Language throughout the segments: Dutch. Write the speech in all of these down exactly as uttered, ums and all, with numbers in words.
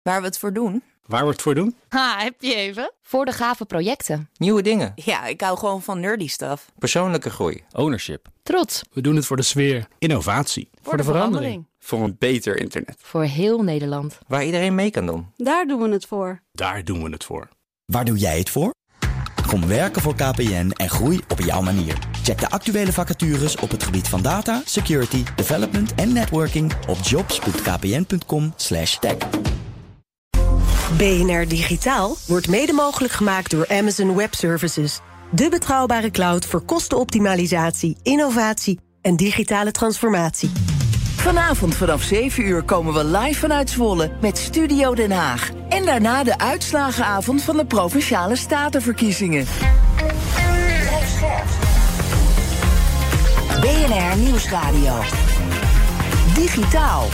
Waar we het voor doen? Waar we het voor doen? Ha, heb je even? Voor de gave projecten. Nieuwe dingen. Ja, ik hou gewoon van nerdy stuff. Persoonlijke groei. Ownership. Trots. We doen het voor de sfeer. Innovatie. Voor, voor de, de verandering. verandering. Voor een beter internet. Voor heel Nederland. Waar iedereen mee kan doen. Daar doen we het voor. Daar doen we het voor. Waar doe jij het voor? Kom werken voor K P N en groei op jouw manier. Check de actuele vacatures op het gebied van data, security, development en networking op jobs punt k p n punt com slash tech. B N R Digitaal wordt mede mogelijk gemaakt door Amazon Web Services. De betrouwbare cloud voor kostenoptimalisatie, innovatie en digitale transformatie. Vanavond vanaf zeven uur komen we live vanuit Zwolle met Studio Den Haag. En daarna de uitslagenavond van de Provinciale Statenverkiezingen. B N R Nieuwsradio. Digitaal.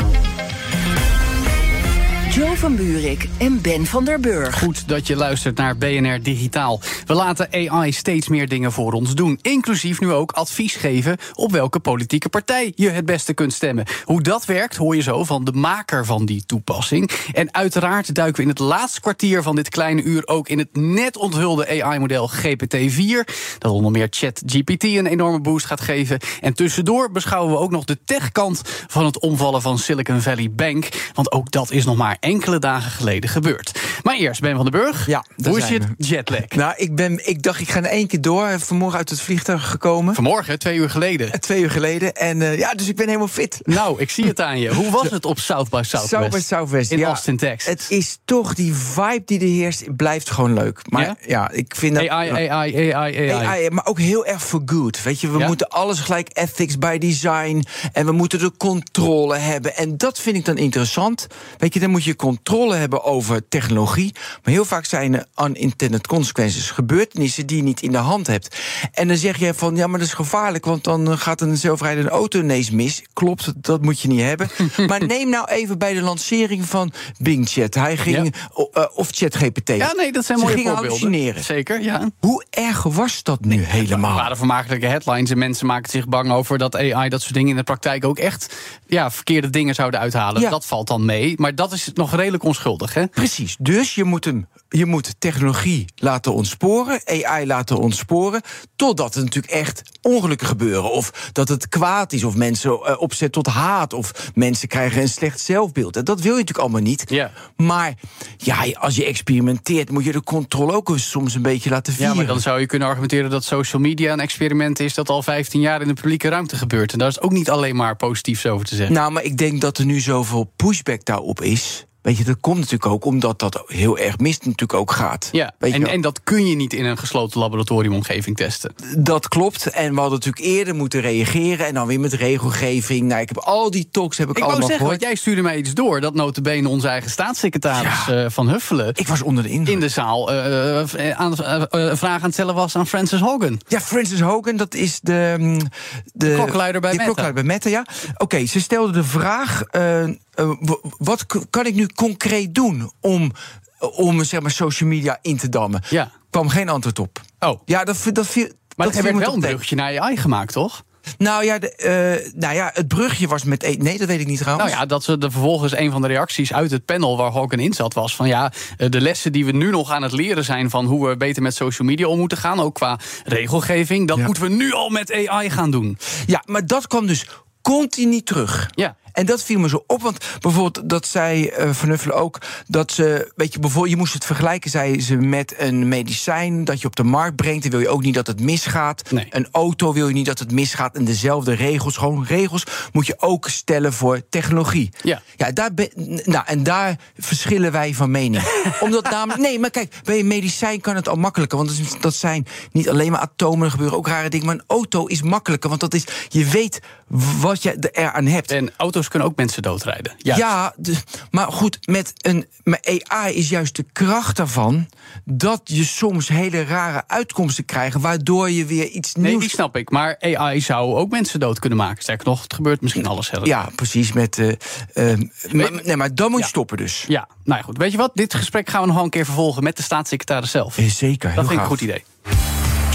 Jo van Buurik en Ben van der Burg. Goed dat je luistert naar B N R Digitaal. We laten A I steeds meer dingen voor ons doen. Inclusief nu ook advies geven op welke politieke partij je het beste kunt stemmen. Hoe dat werkt hoor je zo van de maker van die toepassing. En uiteraard duiken we in het laatste kwartier van dit kleine uur ook in het net onthulde A I-model G P T vier. Dat onder meer ChatGPT een enorme boost gaat geven. En tussendoor beschouwen we ook nog de techkant van het omvallen van Silicon Valley Bank. Want ook dat is nog maar enkele dagen geleden gebeurd. Maar eerst, Ben van den Burg. Ja, hoe is het jetlag? Nou, ik, ben, ik dacht, ik ga in één keer door. Vanmorgen uit het vliegtuig gekomen. Vanmorgen, twee uur geleden. Uh, twee uur geleden. En uh, ja, dus ik ben helemaal fit. Nou, ik zie het aan je. Hoe was het op South by Southwest? South by Southwest, in ja, Austin, Texas. Het is toch die vibe die er heerst, blijft gewoon leuk. Maar ja, ja ik vind dat... A I, A I, A I, A I. A I, maar ook heel erg for good. Weet je, we ja? moeten alles gelijk ethics by design. En we moeten de controle hebben. En dat vind ik dan interessant. Weet je, dan moet je controle hebben over technologie. Maar heel vaak zijn er unintended consequences, gebeurtenissen die je niet in de hand hebt. En dan zeg je van, ja, maar dat is gevaarlijk, want dan gaat een zelfrijdende auto ineens mis. Klopt, dat moet je niet hebben. Maar neem nou even bij de lancering van Bing Chat. Hij ging, ja. uh, of ChatGPT. Ja, nee, dat zijn Ze mooie gingen voorbeelden. hallucineren. Zeker, ja. Hoe erg was dat nu nee, helemaal? Er waren vermakelijke headlines en mensen maken zich bang over dat A I dat soort dingen in de praktijk ook echt ja, verkeerde dingen zouden uithalen. Ja. Dat valt dan mee, maar dat is nog redelijk onschuldig, hè? Precies, dus je moet, hem, je moet technologie laten ontsporen, A I laten ontsporen, totdat er natuurlijk echt ongelukken gebeuren. Of dat het kwaad is, of mensen uh, opzet tot haat, of mensen krijgen een slecht zelfbeeld. En dat wil je natuurlijk allemaal niet. Ja. Maar ja, als je experimenteert, moet je de controle ook soms een beetje laten vieren. Ja, maar dan zou je kunnen argumenteren dat social media een experiment is dat al vijftien jaar in de publieke ruimte gebeurt. En daar is ook niet alleen maar positiefs over te zeggen. Nou, maar ik denk dat er nu zoveel pushback daarop is. Weet je, dat komt natuurlijk ook omdat dat heel erg mis natuurlijk ook gaat. Ja, Weet en, je en dat kun je niet in een gesloten laboratoriumomgeving testen. Dat klopt. En we hadden natuurlijk eerder moeten reageren. En dan weer met regelgeving. Nou, ik heb al die talks heb ik, ik allemaal wou zeggen, gehoord. Want jij stuurde mij iets door. Dat nota bene onze eigen staatssecretaris ja. uh, Van Huffelen. Ik was onder de indruk. In de zaal uh, aan, uh, uh, vraag aan het stellen was aan Frances Hogan. Ja, Frances Hogan, dat is de... de, de klokkenluider bij de Meta. klokkenluider bij Meta, ja. Oké, okay, ze stelde de vraag... Uh, Uh, wat kan ik nu concreet doen om, om zeg maar, social media in te dammen? Ja. Er kwam geen antwoord op. Oh. Ja, dat, dat viel, maar dat er werd wel een tegen. bruggetje naar A I gemaakt, toch? Nou ja, de, uh, nou ja, het brugje was met... E- nee, dat weet ik niet trouwens. Nou ja, dat ze de vervolgens een van de reacties uit het panel waar Hogan in zat was van ja, de lessen die we nu nog aan het leren zijn van hoe we beter met social media om moeten gaan, ook qua regelgeving, dat ja. moeten we nu al met A I gaan doen. Ja, maar dat kwam dus continu terug. Ja. En dat viel me zo op, want bijvoorbeeld, dat zei uh, Van Huffelen ook, dat ze, weet je, bijvoorbeeld, je moest het vergelijken, zei ze, met een medicijn dat je op de markt brengt. Dan wil je ook niet dat het misgaat. Nee. Een auto wil je niet dat het misgaat. En dezelfde regels, gewoon regels, moet je ook stellen voor technologie. Ja. Ja, daar ben, nou, en daar verschillen wij van mening. Omdat namelijk, nee, maar kijk, bij een medicijn kan het al makkelijker, want dat, is, dat zijn niet alleen maar atomen, er gebeuren ook rare dingen, maar een auto is makkelijker, want dat is, je weet wat je er aan hebt. En auto's kunnen ook mensen doodrijden. Juist. Ja, de, maar goed, met een met A I is juist de kracht daarvan dat je soms hele rare uitkomsten krijgt, waardoor je weer iets nieuws... Nee, die snap ik. Maar A I zou ook mensen dood kunnen maken. Sterker nog, het gebeurt misschien alles helemaal. Ja, precies. Met, uh, uh, maar, nee, maar dan moet je ja. stoppen dus. Ja, nou ja, goed. Weet je wat? Dit gesprek gaan we nog wel een keer vervolgen met de staatssecretaris zelf. Zeker, heel Dat vind ik gaaf. een goed idee.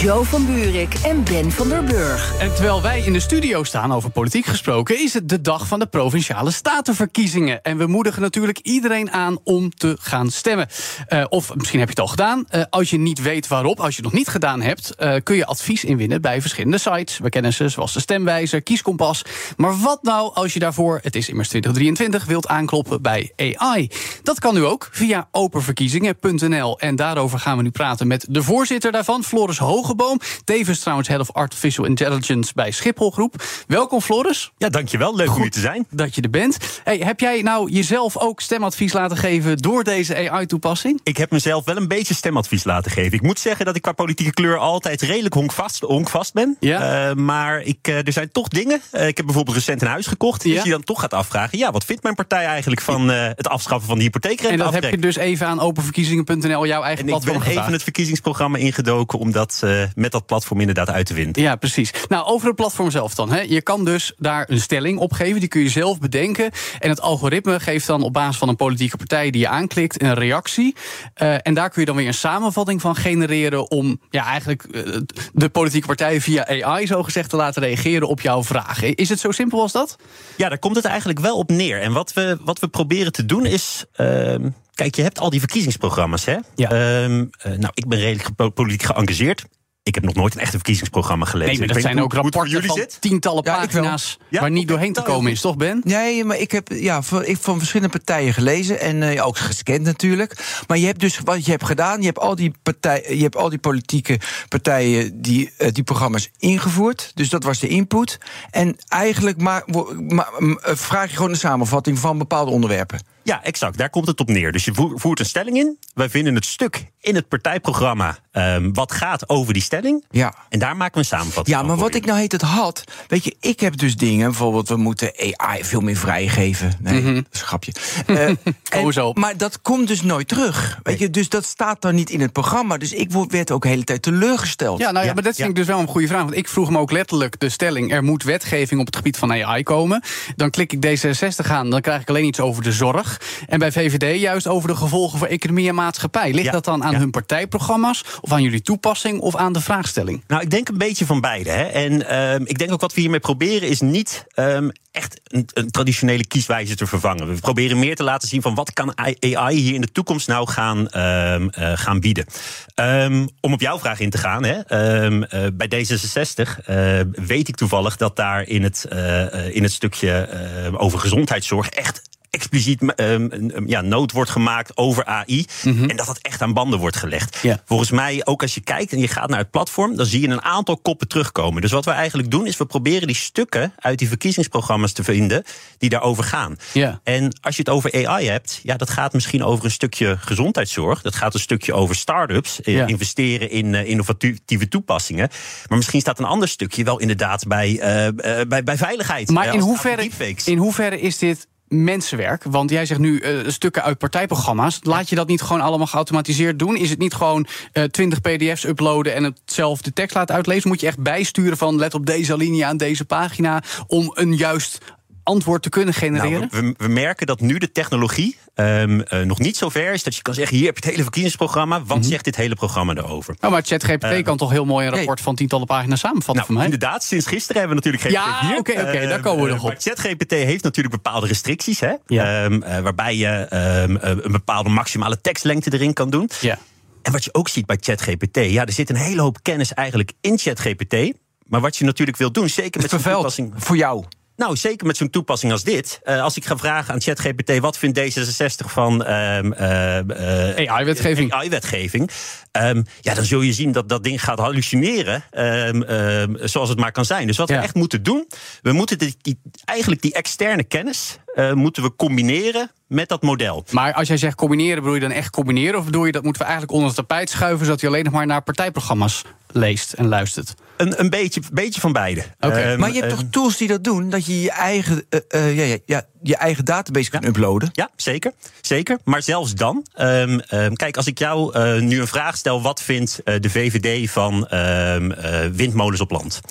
Jo van Buurik en Ben van der Burg. En terwijl wij in de studio staan, over politiek gesproken, is het de dag van de Provinciale Statenverkiezingen. En we moedigen natuurlijk iedereen aan om te gaan stemmen. Uh, of misschien heb je het al gedaan. Uh, als je niet weet waarop, als je het nog niet gedaan hebt, uh, kun je advies inwinnen bij verschillende sites. We kennen ze, zoals de Stemwijzer, Kieskompas. Maar wat nou als je daarvoor, het is immers twintig drieëntwintig, wilt aankloppen bij A I? Dat kan nu ook via openverkiezingen punt n l. En daarover gaan we nu praten met de voorzitter daarvan, Floris Hogeboom. Tevens trouwens Head of Artificial Intelligence bij Schiphol Groep. Welkom, Floris. Ja, dankjewel. Leuk Goed om hier te zijn. Dat je er bent. Hey, heb jij nou jezelf ook stemadvies laten geven door deze A I-toepassing? Ik heb mezelf wel een beetje stemadvies laten geven. Ik moet zeggen dat ik qua politieke kleur altijd redelijk honkvast, honkvast ben. Ja. Uh, maar ik, uh, er zijn toch dingen. Uh, ik heb bijvoorbeeld recent een huis gekocht. Ja. Dus je dan toch gaat afvragen, ja, wat vindt mijn partij eigenlijk van uh, het afschaffen van de hypotheekrenteaftrek? En dat heb je dus even aan openverkiezingen punt n l, jouw eigen en platform, ik ben gevraagd. even het verkiezingsprogramma ingedoken om dat uh, met dat platform inderdaad uit te winnen. Ja, precies. Nou, over het platform zelf dan. Hè. Je kan dus daar een stelling op geven, die kun je zelf bedenken. En het algoritme geeft dan op basis van een politieke partij die je aanklikt een reactie. Uh, en daar kun je dan weer een samenvatting van genereren om ja, eigenlijk uh, de politieke partij via A I zogezegd te laten reageren op jouw vraag. Is het zo simpel als dat? Ja, daar komt het eigenlijk wel op neer. En wat we, wat we proberen te doen is... Uh, Kijk, je hebt al die verkiezingsprogramma's, hè? Ja. Um, uh, nou, ik ben redelijk politiek geëngageerd. Ik heb nog nooit een echte verkiezingsprogramma gelezen. Nee, maar dat zijn ook rapporten van zit. tientallen ja, pagina's ja, waar niet doorheen te komen is, toch, Ben? Nee, maar ik heb ja, van, ik van verschillende partijen gelezen en uh, ook gescand natuurlijk. Maar je hebt dus wat je hebt gedaan, je hebt al die, partij, je hebt al die politieke partijen die, uh, die programma's ingevoerd. Dus dat was de input. En eigenlijk maar, maar, vraag je gewoon een samenvatting van bepaalde onderwerpen. Ja, exact. Daar komt het op neer. Dus je voert een stelling in. Wij vinden het stuk in het partijprogramma um, wat gaat over die stelling. Ja. En daar maken we een samenvatting. Ja, maar wat ik nou heet het had... Weet je, ik heb dus dingen... Bijvoorbeeld, we moeten A I veel meer vrijgeven. Nee, mm-hmm. dat is een grapje. Uh, en, zo. Maar dat komt dus nooit terug. Weet je, dus dat staat dan niet in het programma. Dus ik werd ook de hele tijd teleurgesteld. Ja, nou ja, ja maar dat vind ja. ik dus wel een goede vraag. Want ik vroeg me ook letterlijk de stelling... er moet wetgeving op het gebied van A I komen. Dan klik ik D zesenzestig aan, dan krijg ik alleen iets over de zorg. En bij V V D juist over de gevolgen voor economie en maatschappij. Ligt ja, dat dan aan ja. hun partijprogramma's, of aan jullie toepassing, of aan de vraagstelling? Nou, ik denk een beetje van beide. Hè. En um, ik denk ook wat we hiermee proberen is niet um, echt een, een traditionele kieswijze te vervangen. We proberen meer te laten zien van wat kan A I hier in de toekomst nou gaan, um, uh, gaan bieden. Um, om op jouw vraag in te gaan, hè. Um, uh, bij D zesenzestig uh, weet ik toevallig dat daar in het, uh, in het stukje uh, over gezondheidszorg echt expliciet um, ja, nood wordt gemaakt over A I. Mm-hmm. En dat dat echt aan banden wordt gelegd. Ja. Volgens mij, ook als je kijkt en je gaat naar het platform, dan zie je een aantal koppen terugkomen. Dus wat we eigenlijk doen, is we proberen die stukken uit die verkiezingsprogramma's te vinden die daarover gaan. Ja. En als je het over A I hebt, ja, dat gaat misschien over een stukje gezondheidszorg. Dat gaat een stukje over start-ups, ja. investeren in uh, innovatieve toepassingen. Maar misschien staat een ander stukje wel inderdaad bij, uh, uh, bij, bij veiligheid. Maar uh, in, hoeverre, in hoeverre is dit mensenwerk? Want jij zegt nu uh, stukken uit partijprogramma's. Laat je dat niet gewoon allemaal geautomatiseerd doen? Is het niet gewoon uh, twintig P D F's uploaden en het zelf de tekst laten uitlezen? Moet je echt bijsturen van let op deze alinea aan deze pagina om een juist antwoord te kunnen genereren? Nou, we, we merken dat nu de technologie um, uh, nog niet zo ver is dat je kan zeggen, hier heb je het hele verkiezingsprogramma, wat mm-hmm. zegt dit hele programma erover? Oh, maar ChatGPT uh, kan toch heel mooi een rapport nee. van tientallen pagina's samenvatten nou, voor mij? Inderdaad, sinds gisteren hebben we natuurlijk G P T vier. Ja, oké, okay, okay, uh, daar komen we nog op. Maar ChatGPT heeft natuurlijk bepaalde restricties, hè? Ja. Um, uh, waarbij je um, uh, een bepaalde maximale tekstlengte erin kan doen. Ja. En wat je ook ziet bij ChatGPT, ja, er zit een hele hoop kennis eigenlijk in ChatGPT. Maar wat je natuurlijk wil doen, zeker met zo'n toepassing voor jou. Nou, zeker met zo'n toepassing als dit. Uh, als ik ga vragen aan ChatGPT, wat vindt D zesenzestig van um, uh, uh, A I-wetgeving? A I-wetgeving. Um, ja, dan zul je zien dat dat ding gaat hallucineren, um, um, zoals het maar kan zijn. Dus wat ja. we echt moeten doen, we moeten die, die, eigenlijk die externe kennis uh, moeten we combineren met dat model. Maar als jij zegt combineren, bedoel je dan echt combineren? Of bedoel je dat moeten we eigenlijk onder het tapijt schuiven, zodat je alleen nog maar naar partijprogramma's leest en luistert? Een, een beetje, beetje van beide. Okay. Um, maar je hebt uh, toch tools die dat doen? Dat je je eigen, uh, uh, ja, ja, ja, je eigen database ja. kunt uploaden? Ja, zeker. zeker. Maar zelfs dan. Um, um, kijk, als ik jou uh, nu een vraag stel, wat vindt uh, de V V D van um, uh, windmolens op land?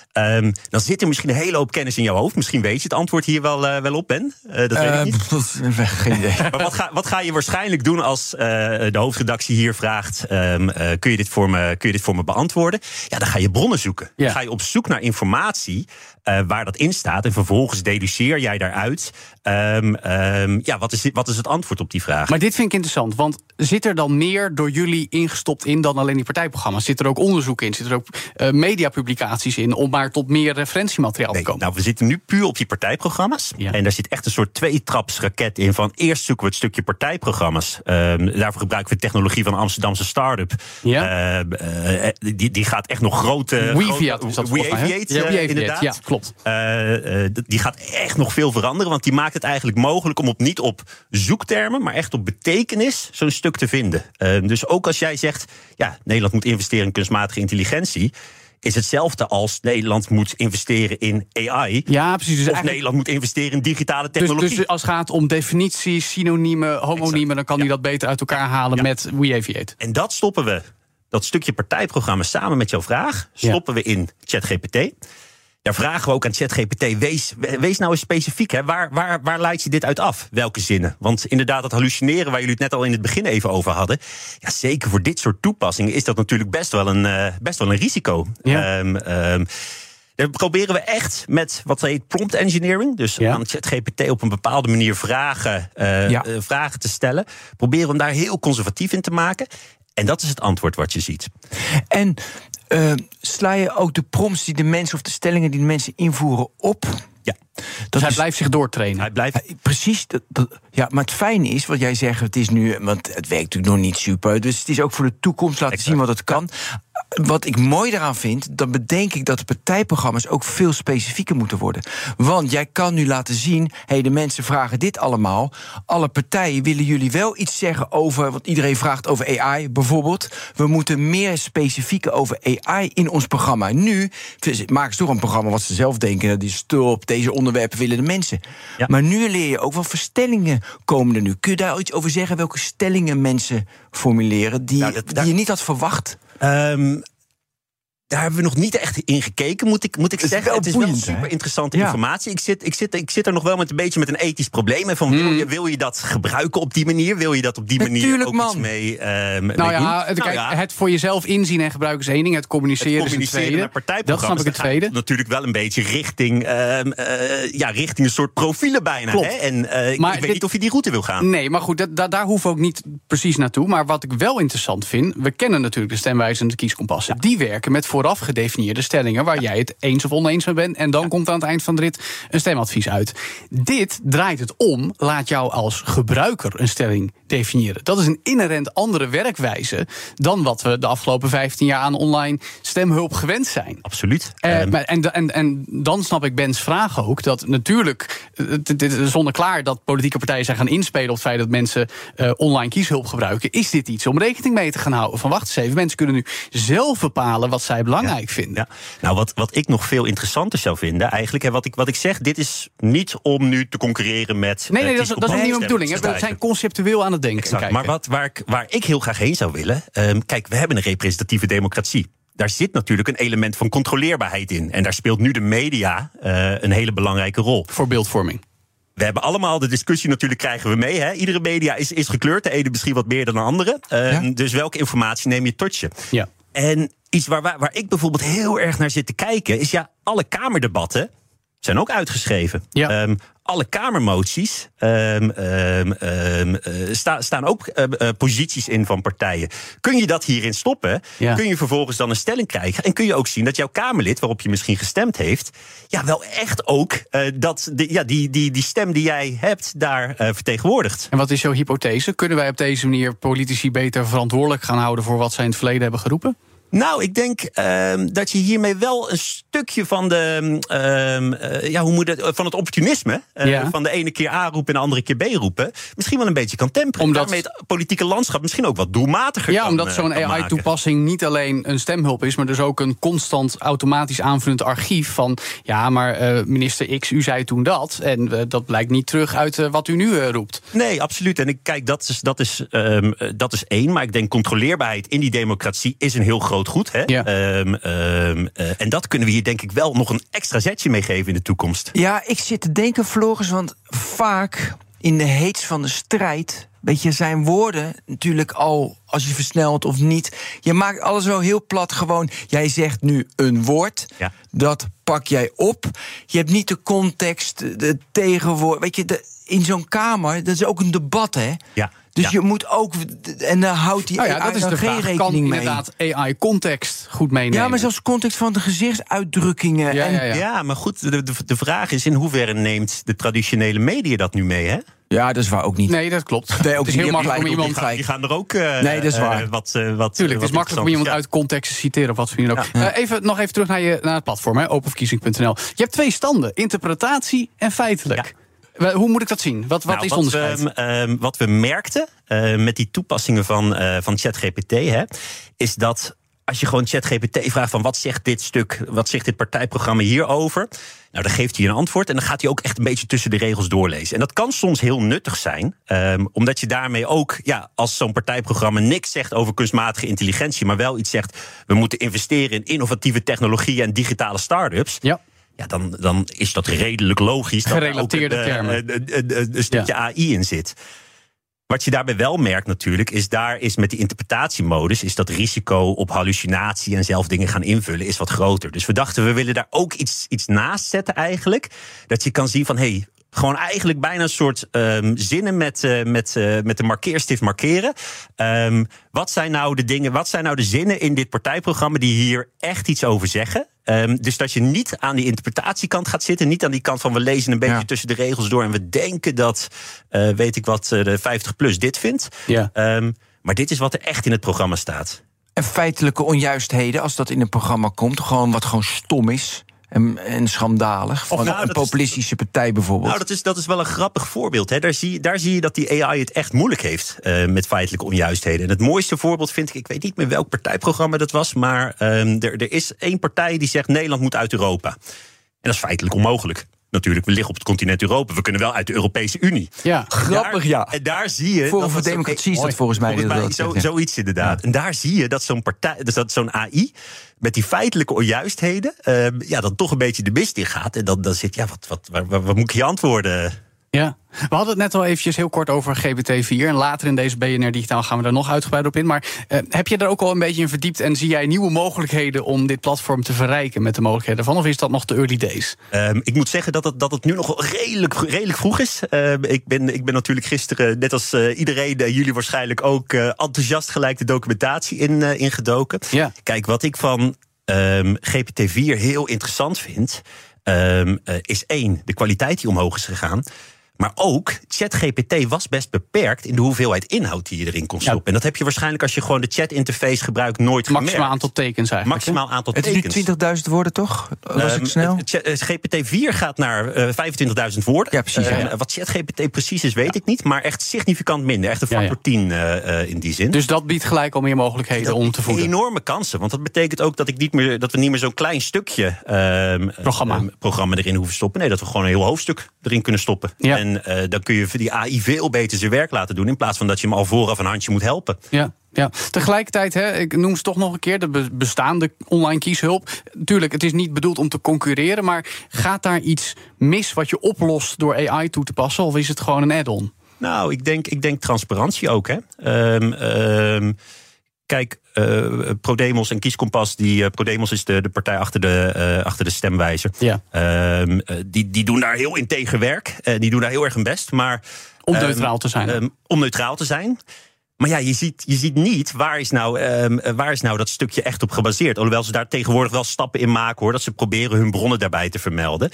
Um, dan zit er misschien een hele hoop kennis in jouw hoofd. Misschien weet je het antwoord hier wel, uh, wel op, Ben. Uh, dat uh, weet ik niet. Geen idee. Maar wat ga, wat ga je waarschijnlijk doen als uh, de hoofdredactie hier vraagt... Um, uh, kun, je dit voor me, kun je dit voor me beantwoorden? Ja, dan ga je bronnen zoeken. Ja. Dan ga je op zoek naar informatie uh, waar dat in staat. En vervolgens deduceer jij daaruit... Um, um, ja, wat is, wat is het antwoord op die vraag? Maar dit vind ik interessant, want zit er dan meer door jullie ingestopt in dan alleen die partijprogramma's? Zit er ook onderzoek in? Zit er ook uh, mediapublicaties in om maar tot meer referentiemateriaal nee, te komen? Nou, we zitten nu puur op die partijprogramma's. Ja. En daar zit echt een soort tweetrapsraket in van eerst zoeken we het stukje partijprogramma's. Um, daarvoor gebruiken we technologie van een Amsterdamse start-up. Ja. Uh, uh, die, die gaat echt nog grote... WeAviate is dat volgens mij, WeAviate, ja, uh, inderdaad. Ja, klopt. Uh, uh, die gaat echt nog veel veranderen, want die maakt het eigenlijk mogelijk om op niet op zoektermen, maar echt op betekenis zo'n stuk te vinden. Uh, dus ook als jij zegt, ja, Nederland moet investeren in kunstmatige intelligentie, is hetzelfde als Nederland moet investeren in A I. Ja, precies. Dus of eigenlijk... Nederland moet investeren in digitale technologie. Dus, dus als het gaat om definities, synoniemen, homoniemen, exact. Dan kan hij ja. dat beter uit elkaar halen ja. met WeAviate. En dat stoppen we, dat stukje partijprogramma samen met jouw vraag, stoppen ja. we in ChatGPT. Daar vragen we ook aan ChatGPT, wees, wees nou eens specifiek. Hè. Waar, waar, waar leidt je dit uit af? Welke zinnen? Want inderdaad, dat hallucineren waar jullie het net al in het begin even over hadden. Ja, zeker voor dit soort toepassingen is dat natuurlijk best wel een, uh, best wel een risico. Ja. Um, um, daar proberen we echt met wat heet prompt engineering. Dus ja. aan ChatGPT op een bepaalde manier vragen, uh, ja. uh, vragen te stellen. Proberen we hem daar heel conservatief in te maken. En dat is het antwoord wat je ziet. En Uh, sla je ook de prompts die de mensen of de stellingen die de mensen invoeren op? Ja. Dat dus hij is, blijft zich doortrainen. Hij blijft... Uh, precies. Dat, dat, ja, maar het fijne is, wat jij zegt, het is nu, want het werkt natuurlijk nog niet super. Dus het is ook voor de toekomst laten exact. zien wat het kan. Ja. Wat ik mooi daaraan vind, dan bedenk ik dat de partijprogramma's ook veel specifieker moeten worden. Want jij kan nu laten zien, hé, hey, de mensen vragen dit allemaal. Alle partijen willen jullie wel iets zeggen over, want iedereen vraagt over A I bijvoorbeeld. We moeten meer specifieker over A I in ons programma. Nu maken ze toch een programma wat ze zelf denken, dat is stop, deze onderwerpen willen de mensen. Ja. Maar nu leer je ook wel verstellingen komen er nu. Kun je daar iets over zeggen, welke stellingen mensen formuleren die, nou, dat, die daar... je niet had verwacht? Um, daar hebben we nog niet echt in gekeken, moet ik, moet ik het zeggen. Het is boeiend, wel super interessante ja. informatie. Ik zit, ik, zit, ik zit er nog wel met een beetje met een ethisch probleem. Van, wil, je, wil je dat gebruiken op die manier? Wil je dat op die manier Natuurlijk, ook man. iets mee, uh, mee nou doen? ja, het, nou kijk, ja, het voor jezelf inzien en gebruiken is één ding. Het communiceren, het communiceren is een tweede. Dat snap ik het tweede. Natuurlijk wel een beetje richting, uh, uh, ja, richting een soort profielen bijna. Hè? En uh, ik, ik weet dit, niet of je die route wil gaan. Nee, maar goed, dat, dat, daar hoeven we ook niet precies naartoe. Maar wat ik wel interessant vind, we kennen natuurlijk de stemwijzen en de kieskompassen. Ja. Die werken met vooraf gedefinieerde stellingen waar jij het eens of oneens mee bent. En dan ja. komt aan het eind van de rit een stemadvies uit. Dit draait het om. Laat jou als gebruiker een stelling definiëren. Dat is een inherent andere werkwijze dan wat we de afgelopen vijftien jaar aan online stemhulp gewend zijn. Absoluut. Uh, um. en, en, en dan snap ik Bens vraag ook, dat natuurlijk, dit is zonneklaar dat politieke partijen zijn gaan inspelen op het feit dat mensen uh, online kieshulp gebruiken. Is dit iets om rekening mee te gaan houden? Van wacht eens even, mensen kunnen nu zelf bepalen wat zij belangrijk ja. vinden. Ja. Nou, wat, wat ik nog veel interessanter zou vinden, eigenlijk, hè, wat, ik, wat ik zeg, dit is niet om nu te concurreren met. Nee, nee, dat is, dat is niet mijn bedoeling. Hè. We zijn conceptueel aan het denken. Exact. Maar wat, waar, ik, waar ik heel graag heen zou willen. Um, kijk, we hebben een representatieve democratie. Daar zit natuurlijk een element van controleerbaarheid in. En daar speelt nu de media uh, een hele belangrijke rol. Voor beeldvorming. We hebben allemaal de discussie natuurlijk, krijgen we mee. Hè? Iedere media is, is gekleurd. De ene misschien wat meer dan de andere. Uh, ja. Dus welke informatie neem je tot je? Ja. En iets waar, waar, waar ik bijvoorbeeld heel erg naar zit te kijken, is ja, alle Kamerdebatten zijn ook uitgeschreven. Ja. Um, alle Kamermoties um, um, um, uh, sta, staan ook uh, uh, posities in van partijen. Kun je dat hierin stoppen? Ja. Kun je vervolgens dan een stelling krijgen? En kun je ook zien dat jouw Kamerlid, waarop je misschien gestemd heeft, ja, wel echt ook uh, dat de, ja, die, die, die stem die jij hebt daar uh, vertegenwoordigt. En wat is jouw hypothese? Kunnen wij op deze manier politici beter verantwoordelijk gaan houden voor wat zij in het verleden hebben geroepen? Nou, ik denk uh, dat je hiermee wel een stukje van de uh, uh, ja, hoe moet het, van het opportunisme uh, ja. van de ene keer A roepen en de andere keer B roepen misschien wel een beetje kan temperen. Omdat daarmee het politieke landschap misschien ook wat doelmatiger ja, kan omdat zo'n uh, A I-toepassing niet alleen een stemhulp is, maar dus ook een constant automatisch aanvullend archief van ja, maar uh, minister X, u zei toen dat en uh, dat blijkt niet terug uit uh, wat u nu uh, roept. Nee, absoluut. En ik kijk, dat is, dat is, um, dat is één, maar ik denk controleerbaarheid in die democratie is een heel groot groot goed. Hè? Ja. Um, um, uh, en dat kunnen we hier denk ik wel nog een extra zetje mee geven in de toekomst. Ja, ik zit te denken, Floris, want vaak in de heets van de strijd, weet je, zijn woorden natuurlijk al, als je versnelt of niet. Je maakt alles wel heel plat gewoon. Jij zegt nu een woord, ja. Dat pak jij op. Je hebt niet de context, de tegenwoord. Weet je, de, in zo'n kamer, dat is ook een debat, hè? Ja. Dus ja. je moet ook, en daar houdt die nou ja, A I dat is dan de geen vraag. rekening Kan mee. inderdaad A I context goed meenemen? Ja, maar zelfs context van de gezichtsuitdrukkingen. Ja, en ja, ja. ja, maar goed, de, de, de vraag is in hoeverre neemt de traditionele media dat nu mee, hè? Ja, dat is waar ook niet. Nee, dat klopt. Nee, ook het is heel niet. makkelijk om Die iemand... Die gaan, die gaan er ook uh, nee, dat is waar. Uh, wat, uh, wat Tuurlijk, het is wat makkelijk om iemand ja. uit context te citeren of wat voor je ook. Ja. Uh, even, nog even terug naar, je, naar het platform, hè, openverkiezing punt n l. Je hebt twee standen, interpretatie en feitelijk. Ja. Hoe moet ik dat zien? Wat, wat nou, is het onderscheid? We, uh, wat we merkten uh, met die toepassingen van, uh, van ChatGPT, hè, is dat als je gewoon ChatGPT vraagt van wat zegt dit stuk, wat zegt dit partijprogramma hierover, nou, dan geeft hij een antwoord en dan gaat hij ook echt een beetje tussen de regels doorlezen. En dat kan soms heel nuttig zijn, um, omdat je daarmee ook, ja, als zo'n partijprogramma niks zegt over kunstmatige intelligentie, maar wel iets zegt, we moeten investeren in innovatieve technologieën en digitale start-ups. Ja. Ja, dan, dan is dat redelijk logisch dat er ook een, een, een, een, een stukje ja. A I in zit. Wat je daarbij wel merkt natuurlijk, is daar is met die interpretatiemodus, is dat risico op hallucinatie en zelf dingen gaan invullen is wat groter. Dus we dachten, we willen daar ook iets, iets naast zetten eigenlijk. Dat je kan zien van, hé, hey, gewoon eigenlijk bijna een soort um, zinnen met, uh, met, uh, met de markeerstift markeren. Um, wat zijn nou de dingen, wat zijn nou de zinnen in dit partijprogramma die hier echt iets over zeggen? Um, dus dat je niet aan die interpretatiekant gaat zitten, niet aan die kant van we lezen een beetje ja. tussen de regels door en we denken dat, uh, weet ik wat, uh, de vijftig plus dit vindt. Ja. Um, maar dit is wat er echt in het programma staat. En feitelijke onjuistheden, als dat in een programma komt, gewoon wat gewoon stom is. En, en schandalig. Van nou, een populistische is, partij bijvoorbeeld. Nou, dat is, dat is wel een grappig voorbeeld. Hè. Daar, zie, daar zie je dat die A I het echt moeilijk heeft uh, met feitelijke onjuistheden. En het mooiste voorbeeld vind ik, ik weet niet meer welk partijprogramma dat was, maar um, er, er is één partij die zegt Nederland moet uit Europa. En dat is feitelijk onmogelijk. Natuurlijk, we liggen op het continent Europa. We kunnen wel uit de Europese Unie. Ja, grappig, ja. En daar zie je... Forum voor Democratie is dat volgens mij. Volgens mij dat zo, zegt, ja. Zoiets inderdaad. Ja. En daar zie je dat zo'n partij, dus dat zo'n A I met die feitelijke onjuistheden, uh, ja, dan toch een beetje de mist in gaat. En dan, dan zit, ja, wat, wat, wat, wat, wat moet ik je antwoorden? Ja, we hadden het net al eventjes heel kort over G P T vier. En later in deze B N R Digitaal gaan we daar nog uitgebreid op in. Maar uh, heb je er ook al een beetje in verdiept en zie jij nieuwe mogelijkheden om dit platform te verrijken met de mogelijkheden van? Of is dat nog de early days? Um, ik moet zeggen dat het, dat het nu nog redelijk, redelijk vroeg is. Uh, ik, ben, ik ben natuurlijk gisteren, net als uh, iedereen, uh, jullie waarschijnlijk ook uh, enthousiast gelijk de documentatie in, uh, ingedoken. Ja. Kijk, wat ik van um, G P T vier heel interessant vind, um, uh, is één, de kwaliteit die omhoog is gegaan. Maar ook, ChatGPT was best beperkt in de hoeveelheid inhoud die je erin kon stoppen. Ja. En dat heb je waarschijnlijk als je gewoon de chat-interface gebruikt nooit gemerkt. Maximaal aantal tekens eigenlijk. Maximaal aantal het tekens. Het is nu twintigduizend woorden, toch? Was um, ik snel? G P T vier gaat naar uh, vijfentwintigduizend woorden. Ja, precies. Uh, ja. Wat ChatGPT precies is, weet ja. ik niet. Maar echt significant minder. Echt een factor ja, ja. tien uh, uh, in die zin. Dus dat biedt gelijk al meer mogelijkheden dat om te voeden. Enorme kansen. Want dat betekent ook dat, ik niet meer, dat we niet meer zo'n klein stukje um, programma. Um, programma erin hoeven stoppen. Nee, dat we gewoon een heel hoofdstuk erin kunnen stoppen. Ja. En uh, dan kun je die A I veel beter zijn werk laten doen, in plaats van dat je hem al vooraf een handje moet helpen. Ja. Ja, tegelijkertijd, hè, ik noem ze toch nog een keer, de bestaande online kieshulp. Tuurlijk, het is niet bedoeld om te concurreren, maar gaat daar iets mis wat je oplost door A I toe te passen, of is het gewoon een add-on? Nou, ik denk, ik denk transparantie ook, hè. Um, um, Kijk, uh, ProDemos en Kieskompas, die, uh, ProDemos is de, de partij achter de, uh, achter de stemwijzer. Ja. Um, uh, die, die doen daar heel integer werk. Uh, die doen daar heel erg hun best. Maar, om neutraal te zijn. Um, om neutraal te zijn. Maar ja, je ziet, je ziet niet, waar is, nou, um, waar is nou dat stukje echt op gebaseerd? Alhoewel ze daar tegenwoordig wel stappen in maken, hoor. Dat ze proberen hun bronnen daarbij te vermelden.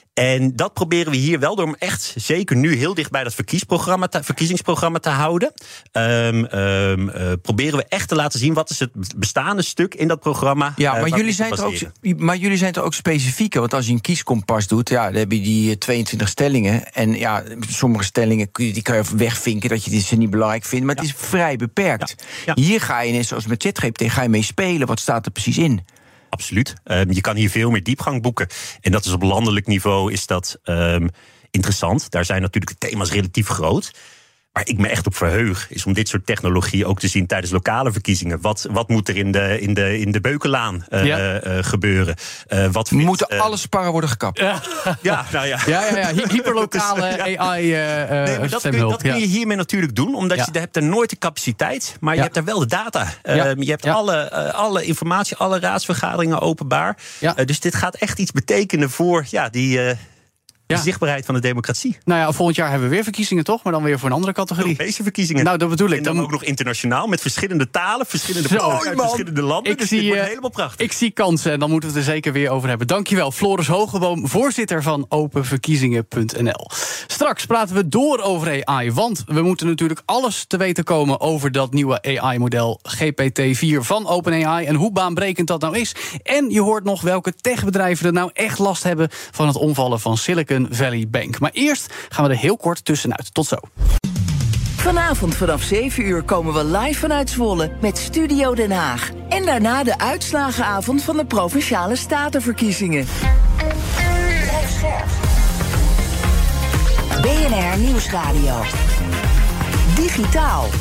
En dat proberen we hier wel door hem echt, zeker nu, heel dicht bij dat verkiesprogramma te, verkiezingsprogramma te houden. Um, um, uh, proberen we echt te laten zien wat is het bestaande stuk in dat programma. Ja, uh, maar, jullie zijn er ook, maar jullie zijn er ook specifieker. Want als je een kieskompas doet, ja, dan heb je die tweeëntwintig stellingen. En ja, sommige stellingen die kan je wegvinken dat je dit niet belangrijk vindt. Maar ja. het is vrij beperkt. Ja. Ja. Hier ga je, net zoals met ChatGPT, ga je mee spelen. Wat staat er precies in? Absoluut. Um, je kan hier veel meer diepgang boeken. En dat is op landelijk niveau is dat um, interessant. Daar zijn natuurlijk de thema's relatief groot. Waar ik me echt op verheug, is om dit soort technologie ook te zien tijdens lokale verkiezingen. Wat, wat moet er in de, in de, in de Beukenlaan uh, ja. uh, gebeuren? Uh, wat vindt, Moeten uh, alle sparren worden gekapt? Ja, ja nou ja. Ja, ja, ja. Hyperlokale dus, A I uh, nee, maar dat, kun je, dat kun je hiermee natuurlijk doen. Omdat ja. je hebt er nooit de capaciteit, maar je ja. hebt er wel de data. Ja. Uh, je hebt ja. alle, uh, alle informatie, alle raadsvergaderingen openbaar. Ja. Uh, dus dit gaat echt iets betekenen voor ja, die... Uh, De ja. zichtbaarheid van de democratie. Nou ja, volgend jaar hebben we weer verkiezingen, toch? Maar dan weer voor een andere categorie. Europese verkiezingen. Nou, dat bedoel ik. En dan, dan ook nog internationaal, met verschillende talen, verschillende partijen uit verschillende landen. Ik dus zie, dit wordt uh, helemaal prachtig. Ik zie kansen en dan moeten we het er zeker weer over hebben. Dankjewel, Floris Hogeboom, voorzitter van open verkiezingen punt n l. Straks praten we door over A I, want we moeten natuurlijk alles te weten komen over dat nieuwe A I-model G P T vier van OpenAI en hoe baanbrekend dat nou is. En je hoort nog welke techbedrijven er nou echt last hebben van het omvallen van Silicon Valley Bank. Maar eerst gaan we er heel kort tussenuit. Tot zo. Vanavond vanaf zeven uur komen we live vanuit Zwolle met Studio Den Haag. En daarna de uitslagenavond van de Provinciale Statenverkiezingen. B N R Nieuwsradio. Digitaal.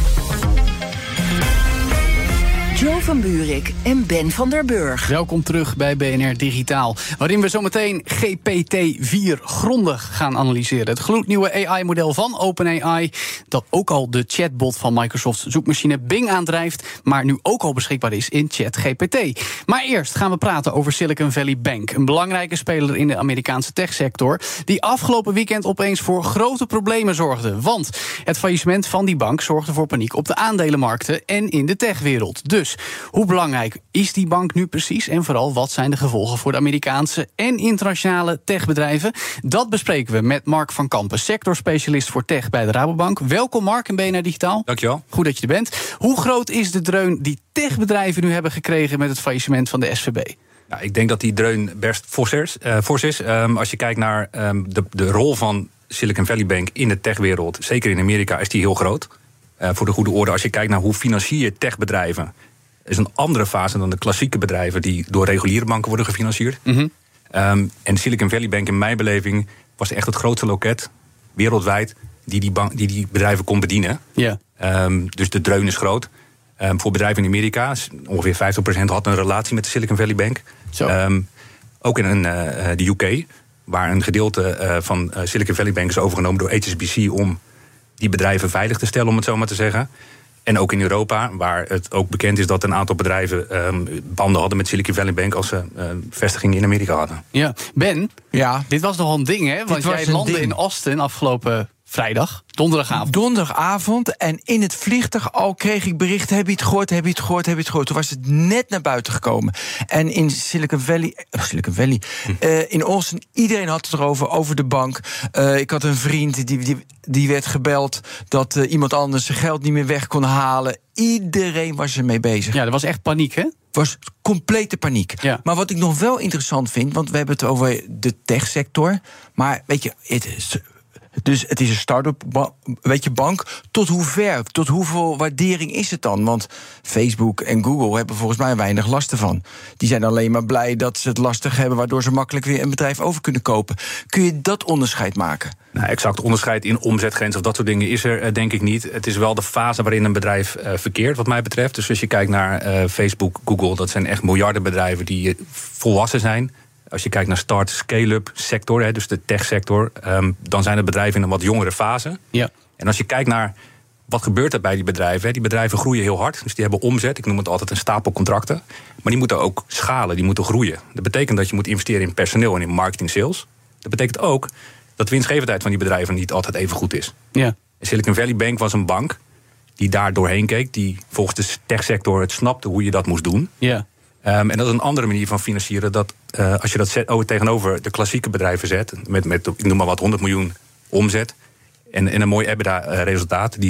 Jo van Buurik en Ben van der Burg. Welkom terug bij B N R Digitaal, waarin we zometeen G P T vier grondig gaan analyseren. Het gloednieuwe A I-model van OpenAI, dat ook al de chatbot van Microsoft's zoekmachine Bing aandrijft, maar nu ook al beschikbaar is in ChatGPT. Maar eerst gaan we praten over Silicon Valley Bank, een belangrijke speler in de Amerikaanse techsector, die afgelopen weekend opeens voor grote problemen zorgde. Want het faillissement van die bank zorgde voor paniek op de aandelenmarkten en in de techwereld. Dus hoe belangrijk is die bank nu precies? En vooral, wat zijn de gevolgen voor de Amerikaanse en internationale techbedrijven? Dat bespreken we met Mark van Kampen, sectorspecialist voor tech bij de Rabobank. Welkom Mark in B N R Digitaal. Dankjewel. Goed dat je er bent. Hoe groot is de dreun die techbedrijven nu hebben gekregen met het faillissement van de S V B? Ja, ik denk dat die dreun best fors is. Uh, fors is. Um, als je kijkt naar um, de, de rol van Silicon Valley Bank in de techwereld, zeker in Amerika, is die heel groot. Uh, voor de goede orde, als je kijkt naar hoe financier je techbedrijven, is een andere fase dan de klassieke bedrijven die door reguliere banken worden gefinancierd. Mm-hmm. Um, en Silicon Valley Bank in mijn beleving was echt het grootste loket wereldwijd die die, bank, die, die bedrijven kon bedienen. Yeah. Um, dus de dreun is groot. Um, voor bedrijven in Amerika, ongeveer vijftig procent had een relatie met de Silicon Valley Bank. Um, ook in uh, de U K, waar een gedeelte uh, van uh, Silicon Valley Bank is overgenomen door H S B C om die bedrijven veilig te stellen, om het zo maar te zeggen. En ook in Europa, waar het ook bekend is dat een aantal bedrijven um, banden hadden met Silicon Valley Bank als ze uh, vestigingen in Amerika hadden. Ja, Ben, ja. Dit was nogal een ding, hè? Want jij landde in Austin afgelopen vrijdag, donderdagavond. Donderdagavond en in het vliegtuig al kreeg ik berichten, heb je het gehoord, heb je het gehoord, heb je het gehoord. Toen was het net naar buiten gekomen. En in Silicon Valley, uh, Silicon Valley, uh, in Austin, iedereen had het erover, over de bank. Uh, ik had een vriend, die, die, die werd gebeld dat uh, iemand anders zijn geld niet meer weg kon halen. Iedereen was ermee bezig. Ja, er was echt paniek, hè? Was complete paniek. Ja. Maar wat ik nog wel interessant vind, want we hebben het over de techsector, maar weet je, het is, dus het is een start-up ba- weet je, bank. Tot hoe ver, tot hoeveel waardering is het dan? Want Facebook en Google hebben volgens mij weinig last ervan. Die zijn alleen maar blij dat ze het lastig hebben, waardoor ze makkelijk weer een bedrijf over kunnen kopen. Kun je dat onderscheid maken? Nou, exact onderscheid in omzetgrens of dat soort dingen is er denk ik niet. Het is wel de fase waarin een bedrijf uh, verkeert, wat mij betreft. Dus als je kijkt naar uh, Facebook, Google, dat zijn echt miljardenbedrijven die volwassen zijn. Als je kijkt naar start, scale-up sector, hè, dus de techsector, um, dan zijn het bedrijven in een wat jongere fase. Ja. En als je kijkt naar wat gebeurt er bij die bedrijven, hè, die bedrijven groeien heel hard, dus die hebben omzet, ik noem het altijd een stapel contracten, maar die moeten ook schalen, die moeten groeien. Dat betekent dat je moet investeren in personeel en in marketing sales. Dat betekent ook dat de winstgevendheid van die bedrijven niet altijd even goed is. Ja. Silicon Valley Bank was een bank die daar doorheen keek, die volgens de techsector het snapte hoe je dat moest doen. Ja. Um, en dat is een andere manier van financieren. Dat uh, als je dat zet, oh, tegenover de klassieke bedrijven zet, met, met ik noem maar wat honderd miljoen omzet en, en een mooi EBITDA-resultaat, die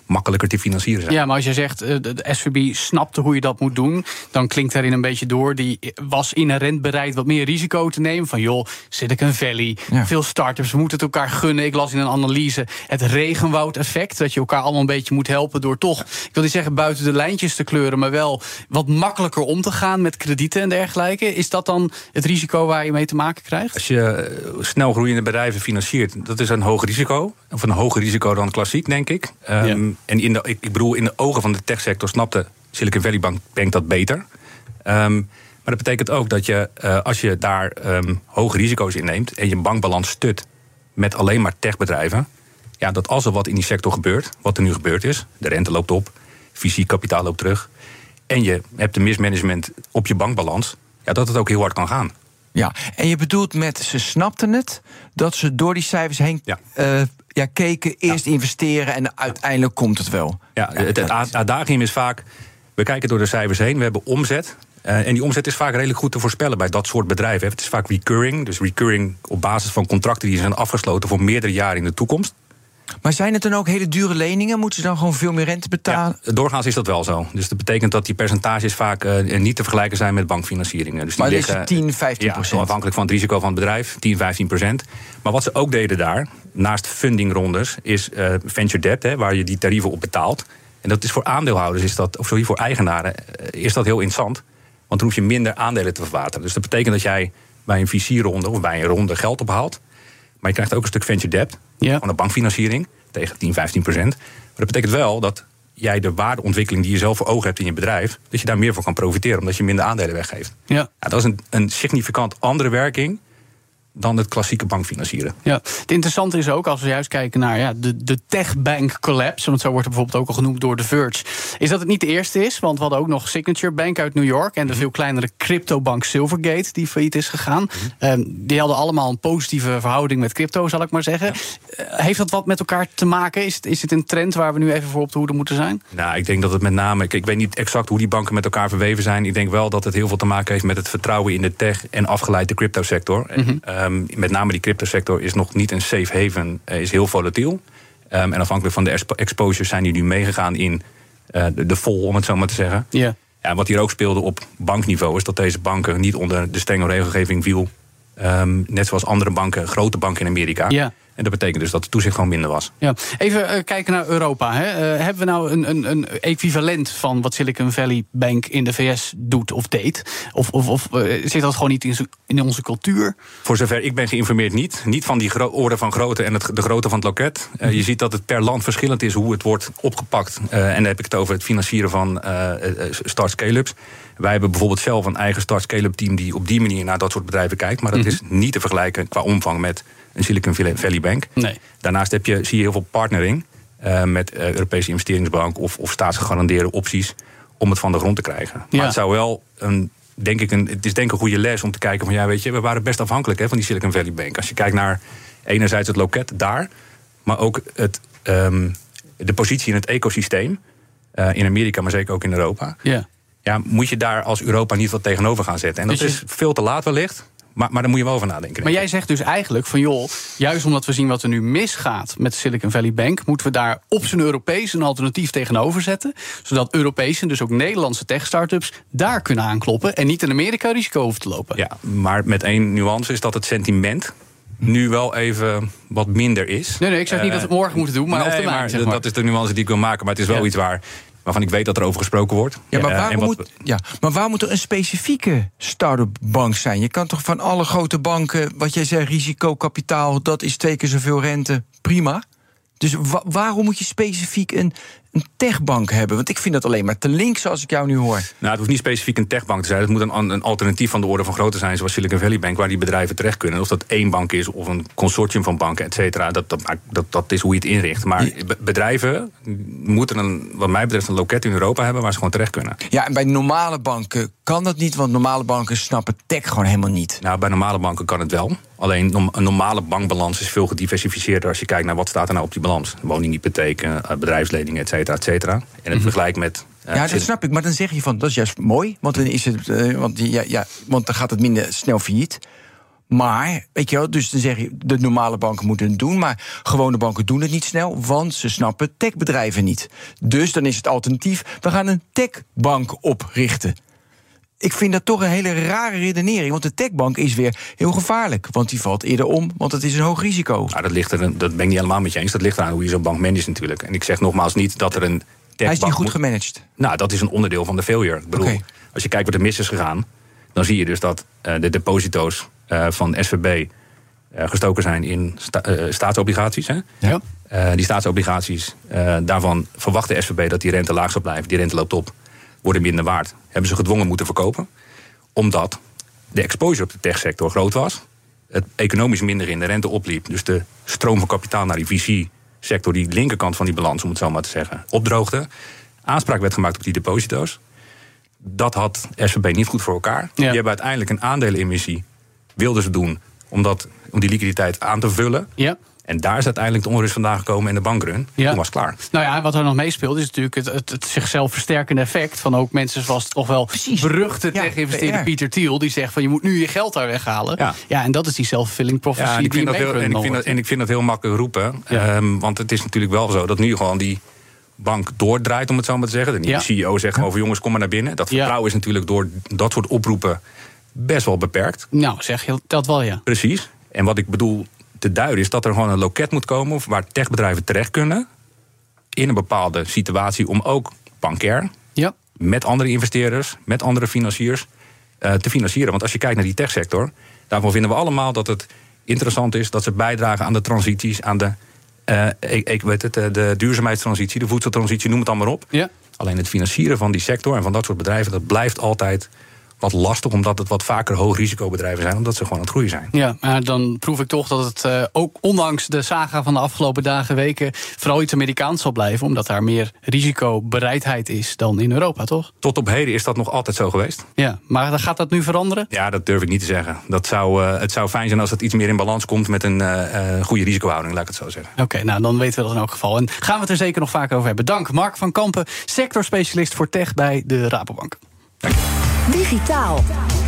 makkelijker te financieren zijn. Ja, maar als je zegt, uh, de S V B snapte hoe je dat moet doen, dan klinkt daarin een beetje door, die was inherent bereid wat meer risico te nemen. Van joh, Silicon Valley, ja. veel start-ups, we moeten het elkaar gunnen. Ik las in een analyse het regenwoud-effect, dat je elkaar allemaal een beetje moet helpen door toch, ik wil niet zeggen buiten de lijntjes te kleuren, maar wel wat makkelijker om te gaan met kredieten en dergelijke. Is dat dan het risico waar je mee te maken krijgt? Als je snel groeiende bedrijven financiert, dat is een hoog risico. Of een hoger risico dan klassiek, denk ik. Um, ja. En in de, ik bedoel, in de ogen van de techsector snapte Silicon Valley Bank, Bank dat beter. Um, maar dat betekent ook dat je, uh, als je daar um, hoge risico's in neemt en je bankbalans stut met alleen maar techbedrijven, ja, dat als er wat in die sector gebeurt, wat er nu gebeurd is, de rente loopt op, fysiek kapitaal loopt terug, en je hebt een mismanagement op je bankbalans, ja, dat het ook heel hard kan gaan. Ja, en je bedoelt met ze snapten het, dat ze door die cijfers heen ja. Uh, ja, keken, eerst ja. investeren en uiteindelijk komt het wel. Ja, ja het, het adagium is vaak, we kijken door de cijfers heen, we hebben omzet. Uh, en die omzet is vaak redelijk goed te voorspellen bij dat soort bedrijven. Het is vaak recurring, dus recurring op basis van contracten die zijn afgesloten voor meerdere jaren in de toekomst. Maar zijn het dan ook hele dure leningen? Moeten ze dan gewoon veel meer rente betalen? Ja, doorgaans is dat wel zo. Dus dat betekent dat die percentages vaak uh, niet te vergelijken zijn met bankfinancieringen. Dus die maar liggen, is het tien, vijftien procent? Ja, afhankelijk van het risico van het bedrijf, tien, vijftien procent. Maar wat ze ook deden daar, naast fundingrondes, is uh, venture debt, hè, waar je die tarieven op betaalt. En dat is voor aandeelhouders, is dat, of sorry, voor eigenaren, uh, is dat heel interessant. Want dan hoef je minder aandelen te verwateren. Dus dat betekent dat jij bij een V C-ronde of bij een ronde geld ophaalt. Maar je krijgt ook een stuk venture debt, ja. van de bankfinanciering, tegen tien, vijftien procent. Maar dat betekent wel dat jij de waardeontwikkeling die je zelf voor ogen hebt in je bedrijf, dat je daar meer voor kan profiteren, omdat je minder aandelen weggeeft. Ja. Ja, dat is een, een significant andere werking dan het klassieke bankfinancieren. Ja. Het interessante is ook, als we juist kijken naar ja, de, de techbank collapse, want zo wordt het bijvoorbeeld ook al genoemd door The Verge, is dat het niet de eerste is, want we hadden ook nog Signature Bank uit New York en de veel kleinere cryptobank Silvergate, die failliet is gegaan. Mm-hmm. Um, die hadden allemaal een positieve verhouding met crypto, zal ik maar zeggen. Ja. Uh, heeft dat wat met elkaar te maken? Is het, is het een trend waar we nu even voor op de hoede moeten zijn? Nou, ik denk dat het met name, ik, ik weet niet exact hoe die banken met elkaar verweven zijn. Ik denk wel dat het heel veel te maken heeft met het vertrouwen in de tech en afgeleid de cryptosector. Mm-hmm. En, Um, met name die cryptosector is nog niet een safe haven, uh, is heel volatiel. Um, en afhankelijk van de expo- exposures zijn die nu meegegaan in uh, de, de vol, om het zo maar te zeggen. Yeah. Ja, wat hier ook speelde op bankniveau is dat deze banken niet onder de strenge regelgeving viel. Um, net zoals andere banken, grote banken in Amerika. Yeah. En dat betekent dus dat de toezicht gewoon minder was. Ja. Even uh, kijken naar Europa. Hè. Uh, hebben we nou een, een, een equivalent van wat Silicon Valley Bank in de V S doet of deed? Of, of, of uh, zit dat gewoon niet in, in onze cultuur? Voor zover ik ben geïnformeerd niet. Niet van die gro- orde van grootte en het, de grootte van het loket. Uh, je ziet dat het per land verschillend is hoe het wordt opgepakt. Uh, en dan heb ik het over het financieren van uh, start-scale-ups. Wij hebben bijvoorbeeld zelf een eigen start-scale-up team die op die manier naar dat soort bedrijven kijkt. Maar dat mm-hmm. is niet te vergelijken qua omvang met een Silicon Valley Bank. Nee. Daarnaast heb je, zie je heel veel partnering uh, met uh, Europese investeringsbank of, of staatsgegarandeerde opties om het van de grond te krijgen. Ja. Maar het zou wel een, denk ik, een, het is denk ik een goede les om te kijken van ja, weet je, we waren best afhankelijk hè, van die Silicon Valley Bank. Als je kijkt naar enerzijds het loket daar, maar ook het, um, de positie in het ecosysteem uh, in Amerika, maar zeker ook in Europa. Ja. Ja, moet je daar als Europa niet wat tegenover gaan zetten. En dat dus is veel te laat wellicht. Maar, maar daar moet je wel over nadenken. Maar jij zegt dus eigenlijk van joh, juist omdat we zien wat er nu misgaat met de Silicon Valley Bank, moeten we daar op zijn Europees een alternatief tegenover zetten. Zodat Europese, dus ook Nederlandse tech-startups, daar kunnen aankloppen en niet in Amerika risico hoeven te lopen. Ja, maar met één nuance is dat het sentiment nu wel even wat minder is. Nee, nee, ik zeg niet uh, dat we het morgen moeten doen, maar nee, op termijn, maar, zeg maar. Dat is de nuance die ik wil maken, maar het is wel ja. iets waar waarvan ik weet dat er over gesproken wordt. Ja, maar, waarom uh, wat... moet, ja, maar waar moet er een specifieke start-up bank zijn? Je kan toch van alle grote banken, wat jij zei, risicokapitaal, dat is twee keer zoveel rente, prima. Dus wa- waarom moet je specifiek een, een techbank hebben? Want ik vind dat alleen maar te links als ik jou nu hoor. Nou, het hoeft niet specifiek een techbank te zijn. Het moet een, een alternatief van de orde van grootte zijn, zoals Silicon Valley Bank, waar die bedrijven terecht kunnen. Of dat één bank is of een consortium van banken, et cetera. Dat, dat, dat, dat is hoe je het inricht. Maar bedrijven moeten, een, wat mij betreft, een loket in Europa hebben waar ze gewoon terecht kunnen. Ja, en bij normale banken kan dat niet, want normale banken snappen tech gewoon helemaal niet. Nou, bij normale banken kan het wel. Alleen een normale bankbalans is veel gediversifieerder als je kijkt naar wat staat er nou op die balans. Woninghypotheken, bedrijfsleningen, et cetera, et cetera. En het mm-hmm. vergelijk met... Uh, ja, dat snap ik. Maar dan zeg je van, dat is juist mooi. Want dan, is het, uh, want, ja, ja, want dan gaat het minder snel failliet. Maar, weet je wel, dus dan zeg je, de normale banken moeten het doen, maar gewone banken doen het niet snel, want ze snappen techbedrijven niet. Dus dan is het alternatief, we gaan een techbank oprichten. Ik vind dat toch een hele rare redenering, want de techbank is weer heel gevaarlijk, want die valt eerder om, want het is een hoog risico. Nou, dat, ligt er, dat ben ik niet helemaal met je eens. Dat ligt eraan hoe je zo'n bank managt natuurlijk. En ik zeg nogmaals niet dat er een techbank... Hij is niet goed moet... gemanaged? Nou, dat is een onderdeel van de failure. Ik bedoel, okay. Als je kijkt wat er mis is gegaan, dan zie je dus dat uh, de deposito's uh, van S V B uh, gestoken zijn in sta- uh, staatsobligaties. Hè? Ja. Uh, die staatsobligaties, uh, daarvan verwacht de S V B dat die rente laag zal blijven. Die rente loopt op, worden minder waard. Hebben ze gedwongen moeten verkopen, omdat de exposure op de techsector groot was. Het economisch minder in de rente opliep. Dus de stroom van kapitaal naar die V C-sector, die linkerkant van die balans, om het zo maar te zeggen, opdroogde. Aanspraak werd gemaakt op die deposito's. Dat had S V B niet goed voor elkaar. Ja. Die hebben uiteindelijk een aandelenemissie, wilden ze doen, omdat, om die liquiditeit aan te vullen. Ja. En daar is uiteindelijk de onrust vandaan gekomen en de bankrun. Ja. Toen was het klaar. Nou ja, wat er nog meespeelt is natuurlijk het, het, het zichzelf versterkende effect van ook mensen zoals toch wel Precies. beruchte ja, tech-investeerder Pieter Thiel, die zegt van je moet nu je geld daar weghalen. Ja, ja en dat is die self-fulfilling prophecy. Ja, en, ik vind dat heel, en, ik vind dat, en ik vind dat heel makkelijk roepen. Ja. Um, want het is natuurlijk wel zo dat nu gewoon die bank doordraait, om het zo maar te zeggen. De nieuwe ja. C E O zegt gewoon van jongens, kom maar naar binnen. Dat vertrouwen ja. is natuurlijk door dat soort oproepen best wel beperkt. Nou, zeg je dat wel, ja. Precies. En wat ik bedoel te duiden is dat er gewoon een loket moet komen waar techbedrijven terecht kunnen in een bepaalde situatie om ook bankair, ja. met andere investeerders, met andere financiers uh, te financieren. Want als je kijkt naar die techsector, daarvan vinden we allemaal dat het interessant is dat ze bijdragen aan de transities, aan de, uh, ik, ik weet het, de duurzaamheidstransitie, de voedseltransitie, noem het allemaal op. Ja. Alleen het financieren van die sector en van dat soort bedrijven, dat blijft altijd wat lastig, omdat het wat vaker hoogrisicobedrijven zijn, omdat ze gewoon aan het groeien zijn. Ja, maar dan proef ik toch dat het uh, ook ondanks de saga van de afgelopen dagen, weken, vooral iets Amerikaans zal blijven, omdat daar meer risicobereidheid is dan in Europa, toch? Tot op heden is dat nog altijd zo geweest. Ja, maar gaat dat nu veranderen? Ja, dat durf ik niet te zeggen. Dat zou, uh, het zou fijn zijn als het iets meer in balans komt met een uh, uh, goede risicohouding, laat ik het zo zeggen. Oké, okay, nou dan weten we dat in elk geval. En gaan we het er zeker nog vaker over hebben. Dank, Mark van Kampen, sectorspecialist voor tech bij de Rabobank. Dank je. Digitaal.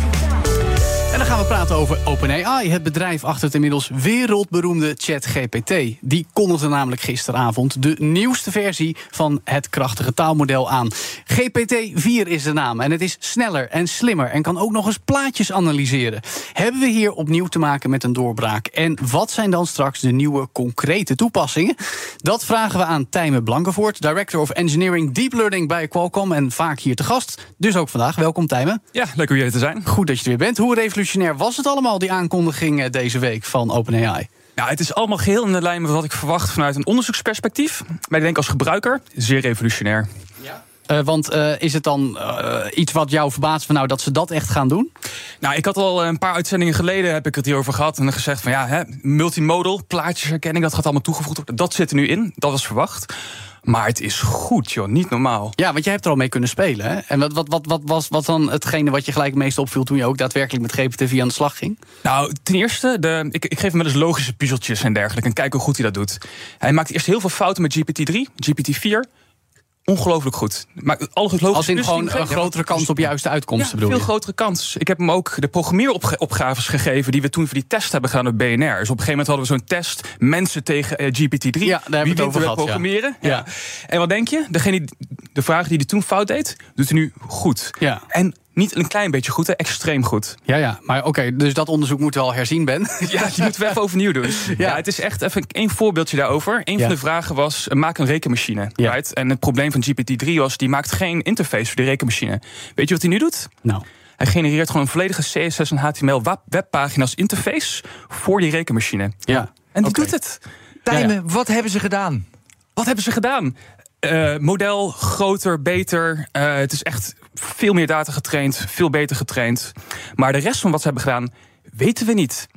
En dan gaan we praten over OpenAI, het bedrijf achter het inmiddels wereldberoemde ChatGPT. Die kondigde namelijk gisteravond de nieuwste versie van het krachtige taalmodel aan. G P T vier is de naam en het is sneller en slimmer en kan ook nog eens plaatjes analyseren. Hebben we hier opnieuw te maken met een doorbraak? En wat zijn dan straks de nieuwe concrete toepassingen? Dat vragen we aan Tijmen Blankenvoort, Director of Engineering Deep Learning bij Qualcomm en vaak hier te gast. Dus ook vandaag. Welkom, Tijmen. Ja, leuk om hier te zijn. Goed dat je er weer bent. Hoe revolutionair was het allemaal, die aankondiging deze week van OpenAI? Nou, het is allemaal geheel in de lijn met wat ik verwacht vanuit een onderzoeksperspectief. Maar ik denk als gebruiker zeer revolutionair. Ja. Uh, want uh, is het dan uh, iets wat jou verbaast van nou dat ze dat echt gaan doen? Nou, ik had al een paar uitzendingen geleden heb ik het hierover gehad en gezegd van ja, hè, multimodal, plaatjesherkenning, dat gaat allemaal toegevoegd worden. Dat zit er nu in, dat was verwacht. Maar het is goed, joh, niet normaal. Ja, want jij hebt er al mee kunnen spelen, hè? En wat, wat, wat, wat was wat dan hetgene wat je gelijk het meest opviel toen je ook daadwerkelijk met G P T vier aan de slag ging? Nou, ten eerste, de, ik, ik geef hem wel eens logische puzzeltjes en dergelijke en kijk hoe goed hij dat doet. Hij maakt eerst heel veel fouten met G P T drie, G P T vier. Ongelooflijk goed. Maar alle logische Als in gewoon een grotere kans op juiste uitkomsten, ja, bedoel je? Veel grotere kans. Ik heb hem ook de programmeeropgaves gegeven die we toen voor die test hebben gedaan op B N R. Dus op een gegeven moment hadden we zo'n test, mensen tegen uh, G P T drie. Ja, daar hebben we het over gehad, programmeren. Ja. Ja. Ja. En wat denk je? Degene, de vraag die hij toen fout deed, doet hij nu goed. Ja. En niet een klein beetje goed, hè, extreem goed. Ja, ja, maar oké, okay, dus dat onderzoek moet wel herzien, Ben. Ja, je moet het even overnieuw doen. Ja. Ja, het is echt even één voorbeeldje daarover. Een ja. van de vragen was, maak een rekenmachine. Ja. Right? En het probleem van G P T drie was, die maakt geen interface voor die rekenmachine. Weet je wat hij nu doet? Nou. Hij genereert gewoon een volledige C S S en H T M L webpagina als interface voor die rekenmachine. Ja. En die okay. doet het. Tijmen, ja, ja. wat hebben ze gedaan? Wat hebben ze gedaan? Uh, model, groter, beter. Uh, het is echt veel meer data getraind, veel beter getraind. Maar de rest van wat ze hebben gedaan, weten we niet.